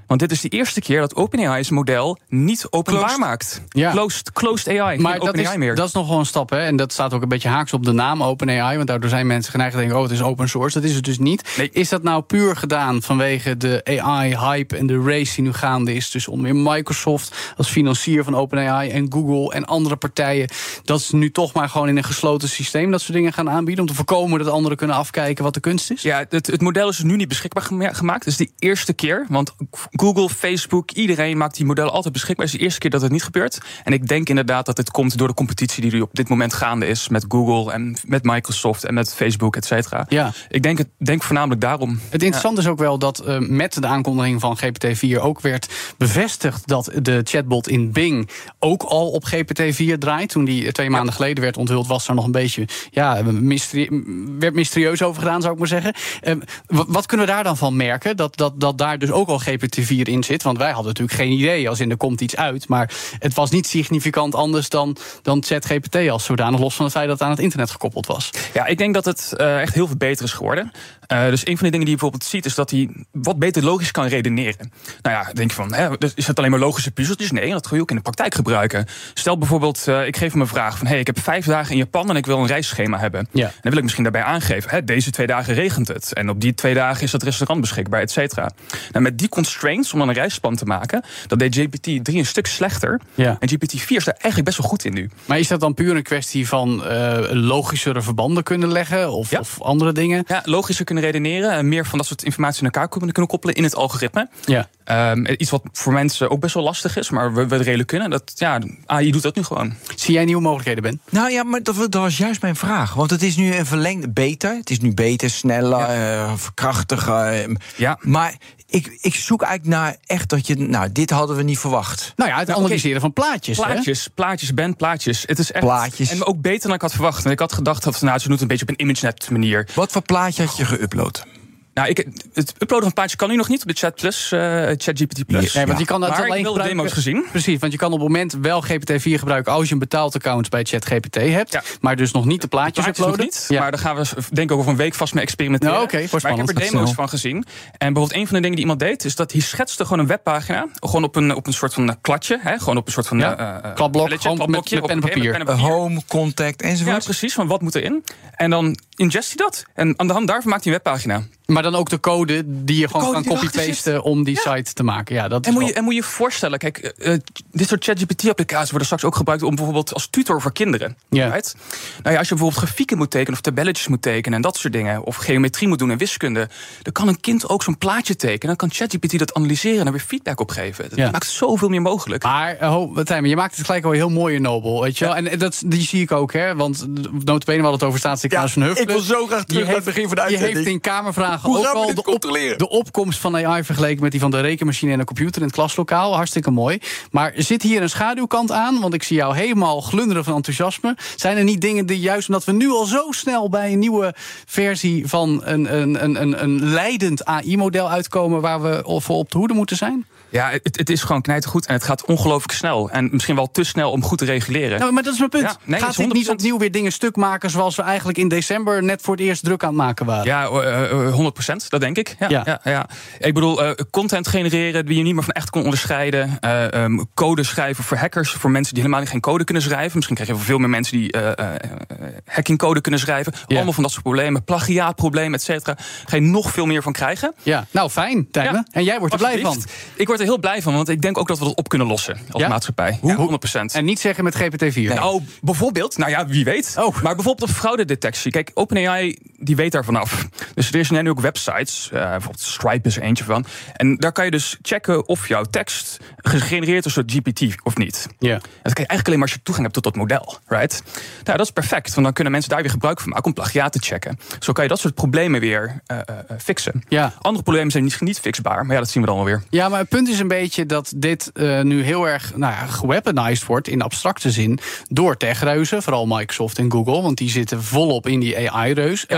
Want dit is de eerste keer dat OpenAI zijn model niet openbaar closed. maakt. Ja. Closed, closed A I, maar geen dat OpenAI is, meer. dat is nog wel een stap, hè? En dat staat ook een beetje haaks op de naam OpenAI. Want daardoor zijn mensen geneigd te denken, oh, het is open source. Dat is het dus niet. Nee. Is dat nou puur gedaan vanwege de A I-hype en de race die nu gaande is tussen onder meer Microsoft als financier van OpenAI en Google en andere partijen, dat ze nu toch maar gewoon in een gesloten systeem dat soort dingen gaan aanbieden om te voorkomen dat anderen kunnen afkijken wat de kunst is? Ja, het, het model is dus nu niet beschikbaar gemaakt. Het is de eerste keer, want Google, Facebook, iedereen maakt die modellen altijd beschikbaar. Het is de eerste keer dat het niet gebeurt. En ik denk inderdaad dat het komt door de competitie die er op dit moment gaande is met Google en met Microsoft en met Facebook, et cetera. Ja. Ik denk, het, denk voornamelijk daarom. Het interessante ja. is ook wel dat uh, met de aankondiging van G P T vier ook werd bevestigd dat de chatbot in Bing ook al op G P T vier draait. Toen die twee maanden ja. geleden werd onthuld, was er nog een beetje ja, mysterie, werd mysterieus over gedaan, zou ik maar zeggen. Uh, wat kunnen we daar dan van merken? Dat, dat, dat daar dus ook al G P T vier in zit? Want wij hadden natuurlijk geen idee, als in er komt iets uit. Maar het was niet significant anders dan, dan ChatGPT als zodanig, los van het feit dat het aan het internet gekoppeld was. Ja, ik denk dat het uh, echt heel veel beter is geworden. Uh, dus een van de dingen die je bijvoorbeeld ziet, is dat hij wat beter logisch kan redeneren. Nou ja, denk je van, hè, is het alleen maar logische puzzeltjes? Nee, dat kun je ook in de praktijk gebruiken. Stel bijvoorbeeld, uh, ik geef hem een vraag van, hey, ik heb vijf dagen in Japan en ik wil een reisschema hebben. Ja. En dan wil ik misschien daarbij aangeven, hè, deze twee dagen regent het. En op die twee dagen is het restaurant beschikbaar, et cetera. Nou, met die constraints, om dan een reisplan te maken, dat deed G P T drie een stuk slechter. Ja. En G P T vier is daar eigenlijk best wel goed in nu. Maar is dat dan puur een kwestie van uh, logischere verbanden kunnen leggen? Of, ja. of andere dingen? Ja, logischer kunnen redeneren. En meer van dat soort informatie in elkaar kunnen, kunnen koppelen in het algoritme. Ja. Um, iets wat voor mensen ook best wel lastig is, maar we, we het redelijk kunnen. Dat, ja, A I doet dat nu gewoon. Zie jij nieuwe mogelijkheden, Ben? Nou ja, maar dat, dat was juist mijn vraag. Want het is nu een verlengd beter. Het is nu beter, sneller, ja. uh, krachtiger. Uh, ja. Maar ik, ik zoek eigenlijk naar echt dat je... Nou, dit hadden we niet verwacht. Nou ja, het nou, analyseren okay. van plaatjes. Plaatjes, hè? plaatjes, Ben, plaatjes. Het is echt, plaatjes. En ook beter dan ik had verwacht. En ik had gedacht dat nou, ze doen het een beetje op een ImageNet manier. Wat voor plaatje had je geüpload? Nou, ik, het uploaden van plaatjes kan nu nog niet op de Chat Plus, uh, ChatGPT Plus. Yes, nee, want je kan dat maar alleen ik heb wel de demo's gezien. Precies, want je kan op het moment wel G P T vier gebruiken als je een betaald account bij ChatGPT hebt. Ja. Maar dus nog niet de plaatjes, de plaatjes uploaden. Niet, ja. Maar daar gaan we denk ik over een week vast mee experimenteren. Nou, okay, maar ik heb er demo's van gezien. En bijvoorbeeld een van de dingen die iemand deed, is dat hij schetste gewoon een webpagina. Gewoon op een, op een soort van kladje. Hè, gewoon op een soort van ja. uh, klapblok, gewoon met, met pen en papier. Pen en papier. Home, contact enzovoort. Ja, precies. Van wat moet erin? En dan ingest hij dat. En aan de hand daarvan maakt hij een webpagina. Maar dan ook de code die je gewoon kan copy-pasten om die ja. site te maken. Ja, dat en, is moet wel... je, en moet je je voorstellen, kijk, uh, dit soort ChatGPT-applicaties worden straks ook gebruikt om bijvoorbeeld als tutor voor kinderen. Ja. Right? Nou ja, als je bijvoorbeeld grafieken moet tekenen of tabelletjes moet tekenen en dat soort dingen, of geometrie moet doen en wiskunde, dan kan een kind ook zo'n plaatje tekenen. Dan kan ChatGPT dat analyseren en er weer feedback op geven. Dat ja. maakt zoveel meer mogelijk. Maar, oh, Tijmen, je maakt het gelijk al heel mooi en nobel, weet je wel. Ja. En dat, die zie ik ook, hè. Want notabene, we hadden het over staatssecretaris ja, van Huffelen. Ik wil zo graag terug naar het begin van de uitzending. Die heeft in Kamervragen ook al de, op, de opkomst van A I vergeleken met die van de rekenmachine en de computer in het klaslokaal. Hartstikke mooi. Maar zit hier een schaduwkant aan? Want ik zie jou helemaal glunderen van enthousiasme. Zijn er niet dingen die juist omdat we nu al zo snel bij een nieuwe versie van een, een, een, een, een leidend A I-model uitkomen waar we voor op de hoede moeten zijn? Ja, het, het is gewoon knijtergoed en het gaat ongelooflijk snel. En misschien wel te snel om goed te reguleren. Nou, maar dat is mijn punt. Ja, nee, gaat dit niet opnieuw weer dingen stuk maken zoals we eigenlijk in december net voor het eerst druk aan het maken waren? Ja, uh, honderd procent, dat denk ik. Ja, ja. Ja, ja. Ik bedoel, uh, content genereren die je niet meer van echt kon onderscheiden. Uh, um, code schrijven voor hackers, voor mensen die helemaal geen code kunnen schrijven. Misschien krijg je veel meer mensen die uh, uh, hackingcode kunnen schrijven. Ja. Allemaal van dat soort problemen. Plagiaatproblemen, et cetera. Ga je nog veel meer van krijgen. Ja, nou fijn, Tijmen. Ja. En jij wordt er blij van. Ik word er heel blij van, want ik denk ook dat we dat op kunnen lossen als ja? maatschappij. Ja, honderd procent. En niet zeggen met G P T vier. Nee. Nou, bijvoorbeeld, nou ja, wie weet. Oh. Maar bijvoorbeeld op fraudedetectie. Kijk, OpenAI, die weet daar vanaf. Dus er zijn nu ook websites, uh, bijvoorbeeld Stripe is er eentje van. En daar kan je dus checken of jouw tekst gegenereerd is door G P T of niet. Ja. Dat kan je eigenlijk alleen maar als je toegang hebt tot dat model, right? Nou, dat is perfect, want dan kunnen mensen daar weer gebruik van maken om plagiaat te checken. Zo kan je dat soort problemen weer uh, uh, fixen. Ja. Andere problemen zijn niet, niet fixbaar, maar ja, dat zien we dan alweer. Ja, maar het punt is een beetje dat dit uh, nu heel erg nou ja, geweaponized wordt in abstracte zin door techreuzen, vooral Microsoft en Google, want die zitten volop in die A I-reus, uh,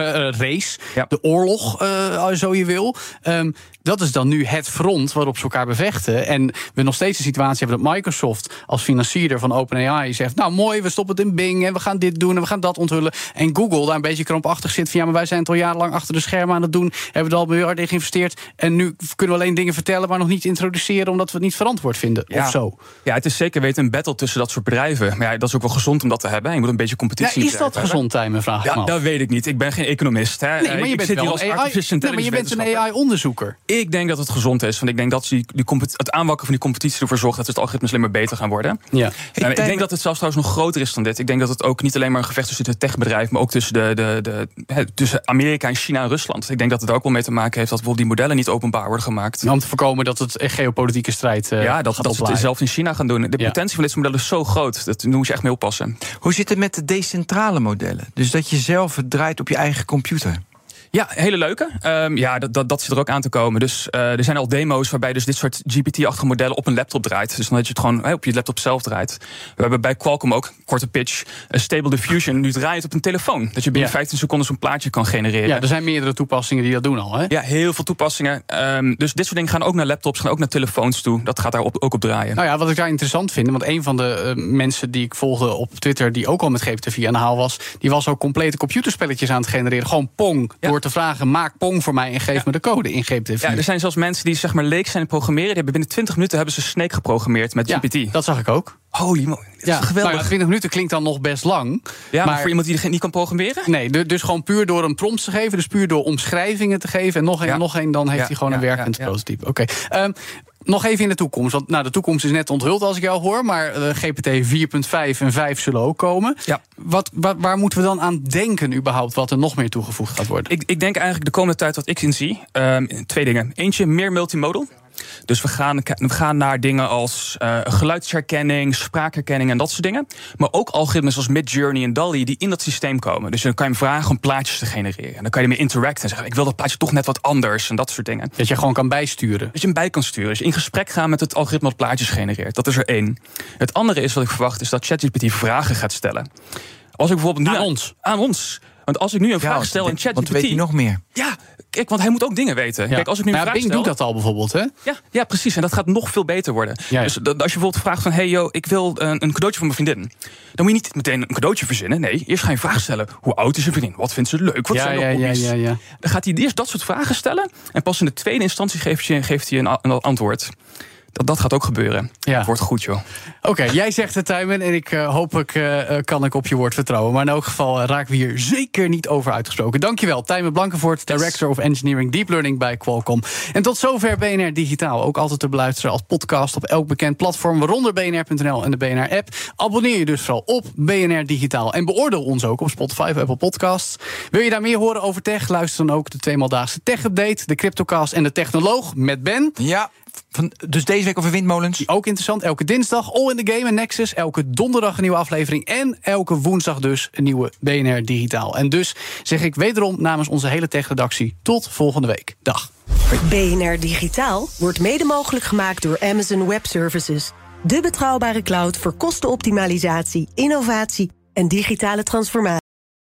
race, ja. de oorlog, uh, zo je wil. Um, dat is dan nu het front waarop ze elkaar bevechten. En we nog steeds een situatie hebben dat Microsoft als financierder van OpenAI zegt, nou mooi, we stoppen het in Bing en we gaan dit doen en we gaan dat onthullen. En Google daar een beetje krampachtig zit van, ja, maar wij zijn het al jarenlang achter de schermen aan het doen, hebben er al miljarden in geïnvesteerd en nu kunnen we alleen dingen vertellen, maar nog niet introduceren omdat we het niet verantwoord vinden, ja. of zo. Ja, het is zeker weten een battle tussen dat soort bedrijven. Maar ja, dat is ook wel gezond om dat te hebben. Je moet een beetje competitie. Ja, is dat gezond, Tijmen, vraag ik ja, me dat weet ik niet. Ik ben geen economist. Hè. Nee, maar je ik bent zit wel hier als een A I, artificial nee, maar je bent een A I-onderzoeker. Ik denk dat het gezond is, want ik denk dat die, die het aanwakken van die competitie ervoor zorgt dat het algoritmes alleen maar beter gaan worden. Ja. En ik denk dat het zelfs trouwens nog groter is dan dit. Ik denk dat het ook niet alleen maar een gevecht tussen het techbedrijf, maar ook tussen, de, de, de, he, tussen Amerika en China en Rusland. Ik denk dat het er ook wel mee te maken heeft dat bijvoorbeeld die modellen niet openbaar worden gemaakt. Om te voorkomen dat het geopolitieke strijd uh, ja, dat, gaat dat ze het zelf in China gaan doen. De ja. potentie van dit soort modellen is zo groot. Dat moet je echt mee oppassen. Hoe zit het met de decentrale modellen? Dus dat je zelf het draait op je eigen computer. Ja, hele leuke. Um, ja, dat, dat, dat zit er ook aan te komen. Dus uh, er zijn al demo's waarbij dus dit soort G P T-achtige modellen op een laptop draait. Dus dan dat je het gewoon hey, op je laptop zelf draait. We hebben bij Qualcomm ook, korte pitch, uh, Stable Diffusion. Nu draait het op een telefoon. Dat je binnen ja. vijftien seconden zo'n plaatje kan genereren. Ja, er zijn meerdere toepassingen die dat doen al, hè? Ja, heel veel toepassingen. Um, dus dit soort dingen gaan ook naar laptops, gaan ook naar telefoons toe. Dat gaat daar op, ook op draaien. Nou ja, wat ik daar interessant vind, want een van de uh, mensen die ik volgde op Twitter, die ook al met G P T vier aan de haal was, die was ook complete computerspelletjes aan het genereren. Gewoon Pong, ja. door te vragen, maak Pong voor mij en geef ja. me de code in G P T vier. Ja, er zijn zelfs mensen die zeg maar leek zijn in programmeren. Die hebben binnen twintig minuten hebben ze Snake geprogrammeerd met ja, G P T. Dat zag ik ook. Holy moly, dat ja, is geweldig. Nou, twintig minuten klinkt dan nog best lang. Ja, maar, maar voor iemand die niet kan programmeren? Nee, dus gewoon puur door een prompt te geven, dus puur door omschrijvingen te geven en nog een ja. en nog een, dan heeft ja, hij gewoon ja, een werkend ja, ja. prototype. Oké. Okay. Um, Nog even in de toekomst, want nou, de toekomst is net onthuld als ik jou hoor, maar uh, G P T vier punt vijf en vijf zullen ook komen. Ja. Wat, waar, waar moeten we dan aan denken überhaupt, wat er nog meer toegevoegd gaat worden? Ik, ik denk eigenlijk de komende tijd wat ik in zie, um, twee dingen. Eentje, meer multimodal. Dus we gaan, we gaan naar dingen als uh, geluidsherkenning, spraakherkenning en dat soort dingen. Maar ook algoritmes als Midjourney en DALL-E die in dat systeem komen. Dus dan kan je hem vragen om plaatjes te genereren. En dan kan je ermee interacten en zeggen, ik wil dat plaatje toch net wat anders en dat soort dingen. Dat je gewoon kan bijsturen. Dat je hem bij kan sturen. Dus in gesprek gaan met het algoritme dat plaatjes genereert. Dat is er één. Het andere is wat ik verwacht is dat ChatGPT vragen gaat stellen. Als ik bijvoorbeeld nu aan, aan ons. Aan ons. Want als ik nu een vraag ja, stel in ChatGPT... Want weet hij nog meer? Ja, kijk, want hij moet ook dingen weten. Ja. Kijk, als ik nu maar een vraag Bing stel, doet dat al bijvoorbeeld, hè? Ja, ja, precies. En dat gaat nog veel beter worden. Ja, ja. Dus als je bijvoorbeeld vraagt van, hey yo, ik wil een, een cadeautje voor mijn vriendin. Dan moet je niet meteen een cadeautje verzinnen. Nee, eerst ga je een vraag stellen. Hoe oud is je vriendin? Wat vindt ze leuk? Wat ja, zijn ja, de hobby's? Ja, ja, ja. Dan gaat hij eerst dat soort vragen stellen. En pas in de tweede instantie geeft hij, geeft hij een, een antwoord. Dat, dat gaat ook gebeuren. Ja. Dat wordt goed, joh. Oké, okay, jij zegt het, Tijmen, en ik uh, hopelijk uh, kan ik op je woord vertrouwen. Maar in elk geval uh, raken we hier zeker niet over uitgesproken. Dankjewel, Tijmen Blankenvoort, Director of Engineering Deep Learning bij Qualcomm. En tot zover B N R Digitaal. Ook altijd te beluisteren als podcast op elk bekend platform, waaronder B N R punt n l en de B N R-app. Abonneer je dus vooral op B N R Digitaal. En beoordeel ons ook op Spotify of Apple Podcasts. Wil je daar meer horen over tech? Luister dan ook de tweemaal-daagse Tech-update, de Cryptocast en de Technoloog met Ben. Ja. Van, dus deze week over windmolens. Ook interessant. Elke dinsdag All in the Game en Nexus. Elke donderdag een nieuwe aflevering. En elke woensdag dus een nieuwe B N R Digitaal. En dus zeg ik wederom namens onze hele tech-redactie tot volgende week. Dag. B N R Digitaal wordt mede mogelijk gemaakt door Amazon Web Services. De betrouwbare cloud voor kostenoptimalisatie, innovatie en digitale transformatie.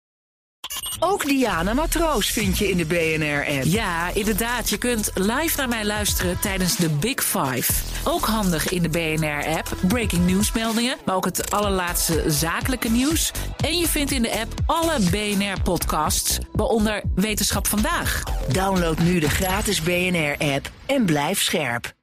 Ook Diana Matroos vind je in de B N R-app. Ja, inderdaad. Je kunt live naar mij luisteren tijdens de Big Five. Ook handig in de B N R-app. Breaking nieuwsmeldingen, maar ook het allerlaatste zakelijke nieuws. En je vindt in de app alle B N R-podcasts, waaronder Wetenschap Vandaag. Download nu de gratis B N R-app en blijf scherp.